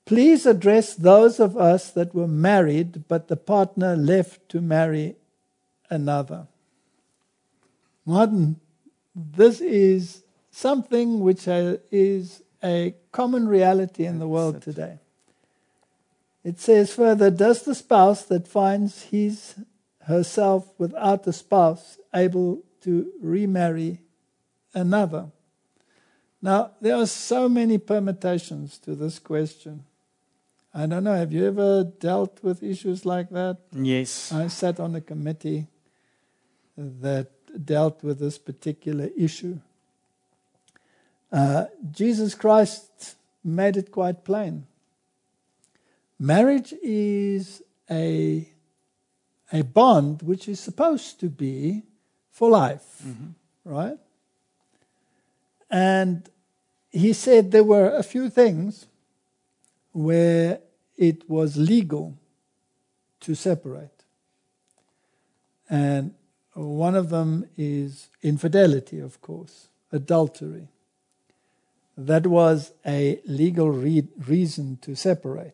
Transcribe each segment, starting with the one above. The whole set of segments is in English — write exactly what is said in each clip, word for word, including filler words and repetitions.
Please address those of us that were married, but the partner left to marry another. Martin, this is something which is a common reality in the world today. It says further, does the spouse that finds his herself without a spouse able to remarry another? Now, there are so many permutations to this question. I don't know, have you ever dealt with issues like that? Yes. I sat on a committee that dealt with this particular issue. Uh, Jesus Christ made it quite plain. Marriage is a, a bond which is supposed to be for life, mm-hmm. right? And he said there were a few things where it was legal to separate. And one of them is infidelity, of course, adultery. That was a legal re- reason to separate.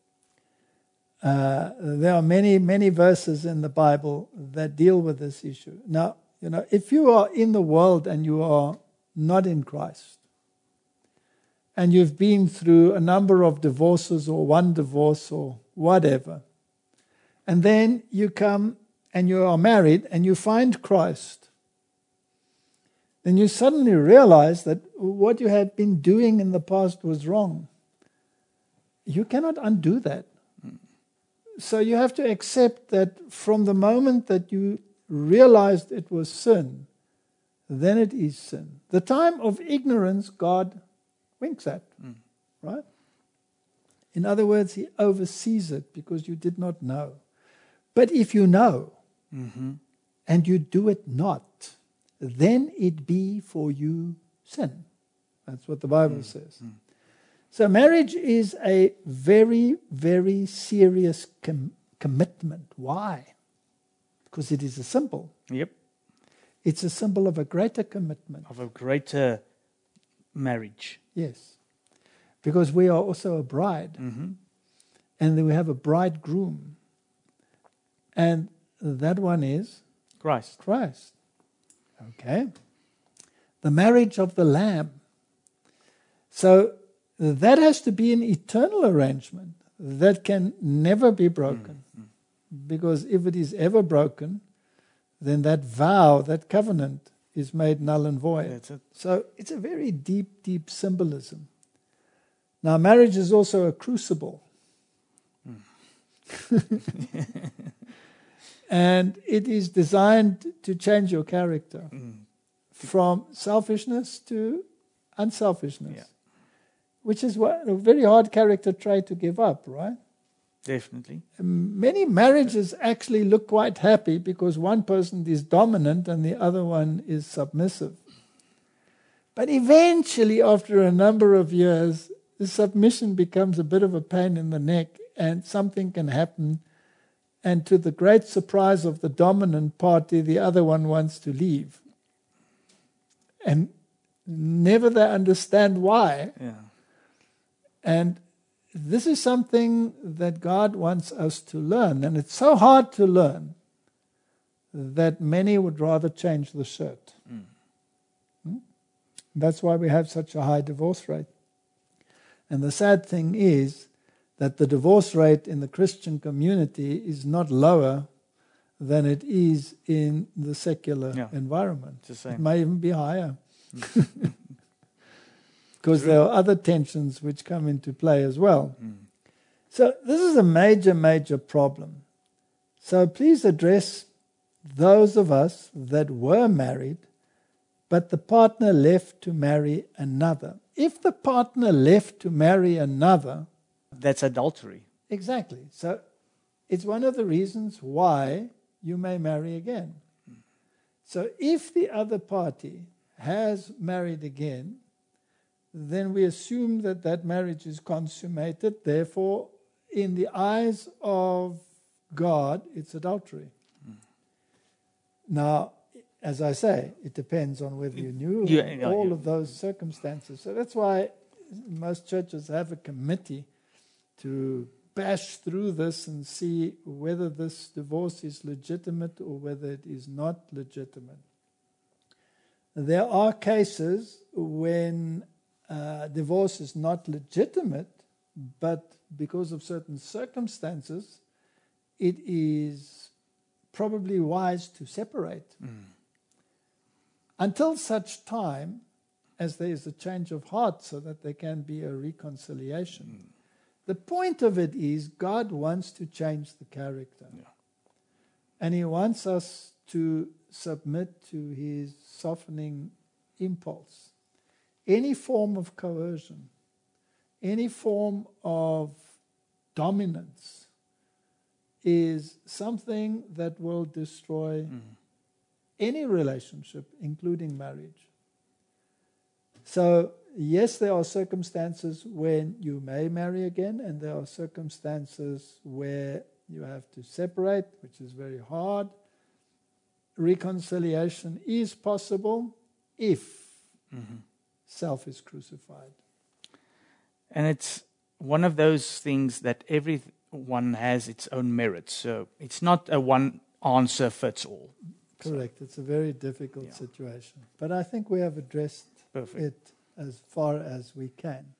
Uh, there are many, many verses in the Bible that deal with this issue. Now, you know, if you are in the world and you are not in Christ, and you've been through a number of divorces or one divorce or whatever, and then you come and you are married and you find Christ, then you suddenly realize that what you had been doing in the past was wrong. You cannot undo that. So you have to accept that from the moment that you realized it was sin, then it is sin. The time of ignorance, God winks at, mm. right? In other words, he oversees it because you did not know. But if you know, mm-hmm. and you do it not, then it be for you sin. That's what the Bible mm. says. Mm. So marriage is a very, very serious com- commitment. Why? Because it is a symbol. Yep. It's a symbol of a greater commitment. Of a greater marriage. Yes. Because we are also a bride. Mm-hmm. And then we have a bridegroom. And that one is? Christ. Christ. Okay. The marriage of the Lamb. So that has to be an eternal arrangement that can never be broken. Mm-hmm. Because if it is ever broken, then that vow, that covenant, is made null and void. That's it. So it's a very deep, deep symbolism. Now, marriage is also a crucible. Mm. And it is designed to change your character mm. from selfishness to unselfishness, yeah. which is what, a very hard character trait to give up, right? Definitely. Many marriages actually look quite happy because one person is dominant and the other one is submissive. But eventually, after a number of years, the submission becomes a bit of a pain in the neck and something can happen. And to the great surprise of the dominant party, the other one wants to leave. And never they understand why. Yeah. And this is something that God wants us to learn. And it's so hard to learn that many would rather change the shirt. Mm. Hmm? That's why we have such a high divorce rate. And the sad thing is that the divorce rate in the Christian community is not lower than it is in the secular yeah. environment. It may even be higher. Because there are other tensions which come into play as well. Mm. So this is a major, major problem. So please address those of us that were married, but the partner left to marry another. If the partner left to marry another... That's adultery. Exactly. So it's one of the reasons why you may marry again. Mm. So if the other party has married again, then we assume that that marriage is consummated. Therefore, in the eyes of God, it's adultery. Mm. Now, as I say, it depends on whether you knew yeah, yeah, all yeah. of those circumstances. So that's why most churches have a committee to bash through this and see whether this divorce is legitimate or whether it is not legitimate. There are cases when uh, divorce is not legitimate, but because of certain circumstances, it is probably wise to separate. Mm. Until such time as there is a change of heart so that there can be a reconciliation. Mm. The point of it is God wants to change the character. Yeah. And he wants us to submit to his softening impulse. Any form of coercion, any form of dominance is something that will destroy mm. any relationship, including marriage. So, yes, there are circumstances when you may marry again, and there are circumstances where you have to separate, which is very hard. Reconciliation is possible if mm-hmm. self is crucified. And it's one of those things that everyone has its own merits. So it's not a one answer fits all. Correct. So, it's a very difficult yeah. situation. But I think we have addressed Perfect. it as far as we can.